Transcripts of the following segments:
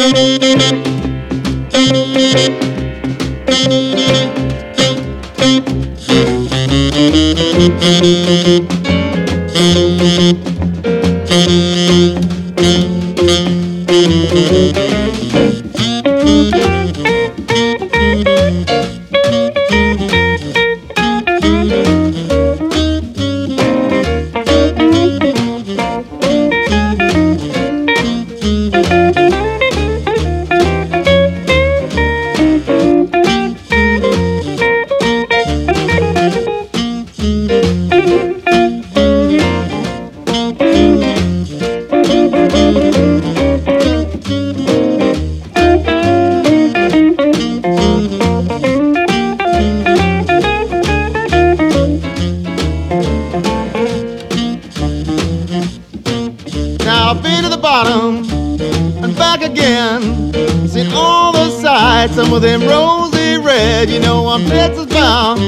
Now I've been to the bottom and back again. Seen all the sights, some of them rosy red. You know I'm Texas bound.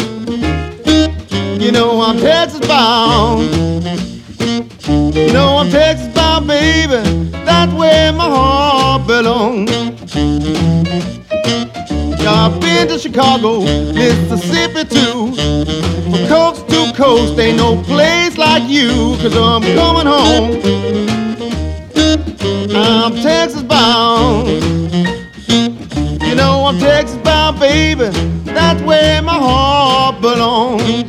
You know I'm Texas bound. You know I'm Texas bound, baby. That's where my heart belongs. Now I've been to Chicago, Mississippi too. From coast to coast, ain't no place like you. 'Cause I'm coming home. I'm Texas bound. You know I'm Texas bound, baby. That's where my heart belongs.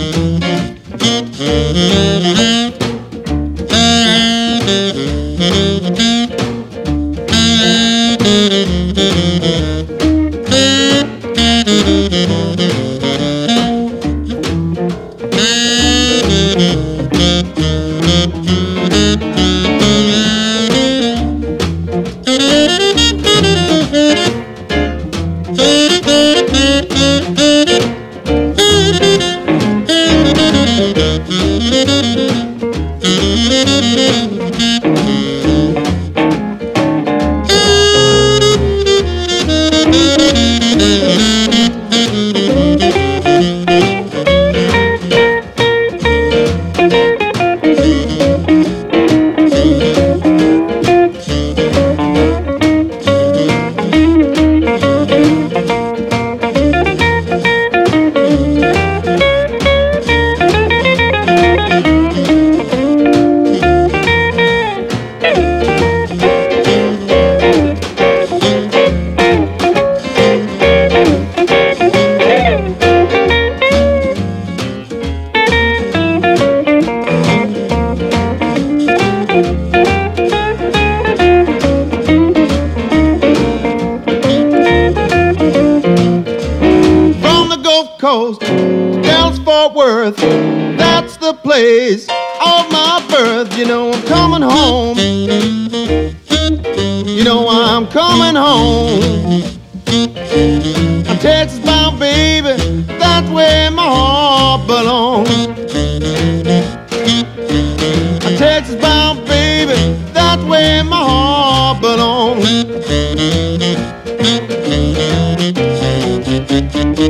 Coast, Dallas Fort Worth, that's the place of my birth. You know I'm coming home. You know I'm coming home. I'm Texas bound, baby. That's where my heart belongs. I'm Texas bound, baby. That's where my heart belongs.